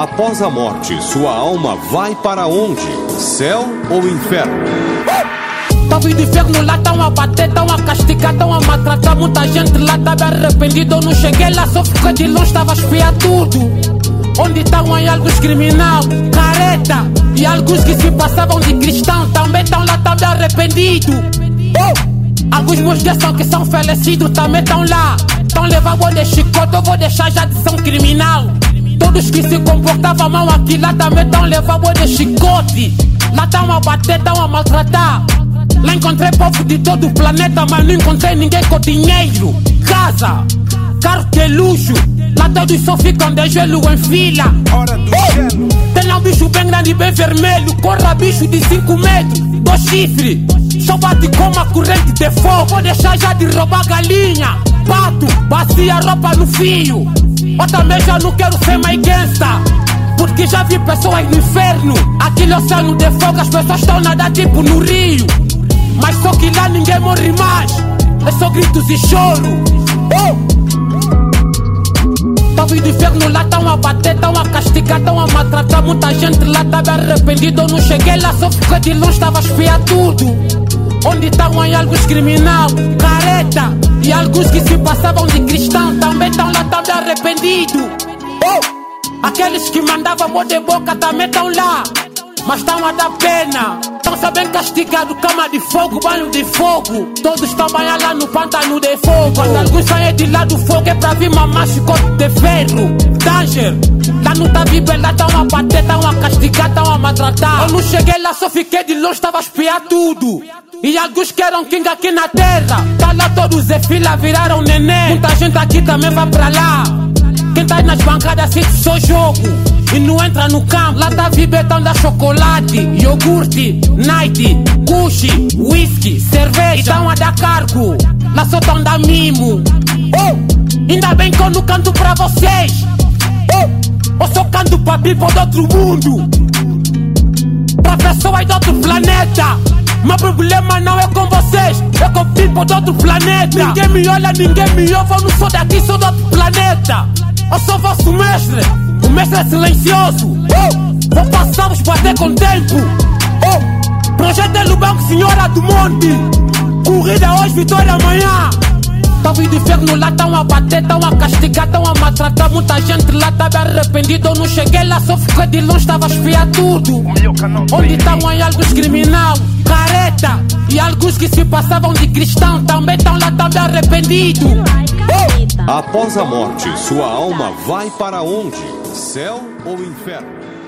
Após a morte, sua alma vai para onde? Céu ou inferno? Tava de inferno lá, tão a bater, tão a castigar, tão a maltratar. Muita gente lá tava arrependido. Eu não cheguei lá, só fiquei de longe, tava a espiar tudo. Onde estavam aí alguns criminais, careta, e alguns que se passavam de cristão, também estão lá, também arrependidos. Alguns meus dias são que são falecidos, também estão lá. Estão levando de chicote, eu vou deixar já de ser um criminal. Todos que se comportavam mal aqui lá também estão levando de chicote. Lá estão a bater, estão a maltratar. Lá encontrei povo de todo o planeta, mas não encontrei ninguém com dinheiro, casa, carro que é luxo. Lá todos só ficam de gelo em fila. Hora do gelo. Tem lá um bicho bem grande, bem vermelho. Corra bicho de 5 metros, 2 chifres. Só bate com uma corrente de fogo. Vou deixar já de roubar galinha, pato, bacia roupa no fio. Eu também já não quero ser mais gangsta, porque já vi pessoas no inferno. Aquele oceano de fogo, as pessoas estão nadando tipo no rio. Mas só que lá ninguém morre mais, é só gritos e choro. Tava do inferno lá, tão a bater, tão a castigar, tão a maltratar. Muita gente lá tava arrependido. Eu não cheguei lá, só fiquei de longe, tava a espiar tudo. Onde estavam aí alguns criminais, careta, e alguns que se passavam de cristão, também estão lá, também arrependidos. Aqueles que mandavam amor de boca também estão lá, mas estão a dar pena. Estão só bem castigados, cama de fogo, banho de fogo. Todos estão banhando lá no pântano de fogo. Quando alguns saem de lá do fogo é pra vir mamar chicote de ferro. Danger, lá não tá vivo, lá estão a bater, estão a castigar, estão a maltratar. Eu não cheguei lá, só fiquei de longe, tava a espiar tudo. E alguns que eram king aqui na terra, tá lá todos em fila, viraram neném. Muita gente aqui também vai pra lá. Quem tá aí nas bancadas assiste só jogo e não entra no campo. Lá tá vibetão da chocolate, iogurte, night, kushi, whisky, cerveja. E tão a dar cargo, lá só tão da mimo. Ainda bem que eu não canto pra vocês. Eu só canto pra people do outro mundo, pra pessoas do outro planeta. Meu problema não é com vocês, é com people do outro planeta. Ninguém me olha, ninguém me ouve, eu não sou daqui, sou do outro planeta. Eu sou vosso mestre, o mestre é silencioso. Vou passar-vos bater com tempo. Projeto é Lubanco, Senhora do Monte. Corrida hoje, vitória amanhã. Tava de inferno lá, tão a bater, tão a castigar, tão a maltratar. Muita gente lá tava arrependido. Eu não cheguei lá, só fiquei de longe, tava a espiar tudo. Onde estavam aí alguns criminais, careta, e alguns que se passavam de cristão, também estão lá, também arrependidos. Após a morte, sua alma vai para onde? Céu ou inferno?